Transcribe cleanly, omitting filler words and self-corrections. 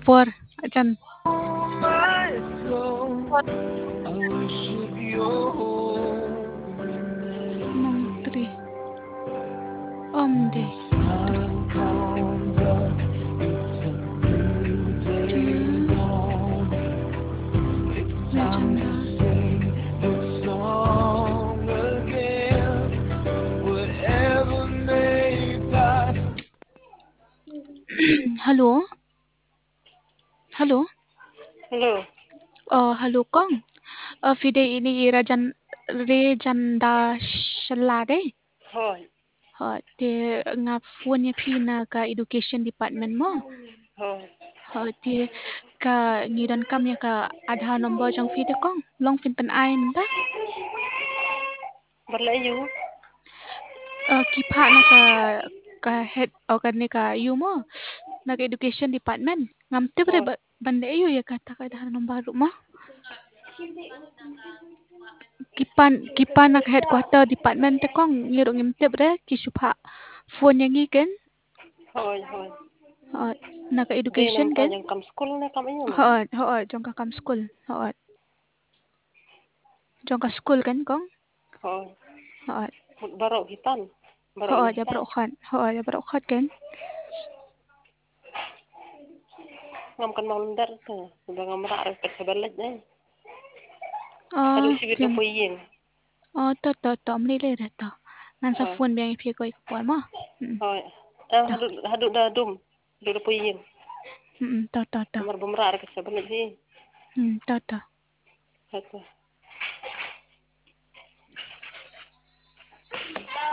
por acan mong tri om de Rajanda. Hello. Hello. Hello. Hello Kong. Fide ini Rejanda Shalade. Hoi. Te nga phone niya pina ka education department mo. Hoi. Te ka ngiran kam ya ka Aadhaar number jang fide Kong. Long fin pen ai menta. Berlayu. Kipa na ka head o ka ni ka you mo. Nag education department. Ngam te bre Hoi. banda iyo ya kata ka Aadhaar number mo. Kipan nak headquarter department te kong ngirong imtep re kisupha phone yang iken Hoi. Hoi. nak Di education nam ken panjang kam school na kam inyo no. jong ka kam school jong ka school kan kong Hoi. hot Barok hitan. Barok ini ja hitan. bro khat ken Ngam kan mau ndar ke. Sudah ngam rak rak ke sebelah deh. Aduh si bitu jam puyeng. to mni le re to nan sa Hoi. phone bang phi koi por ma Hoi. to Hadu dah dum. Bitu puyeng. to Kamar bumrak rak ke sebelah sih. to Hatu.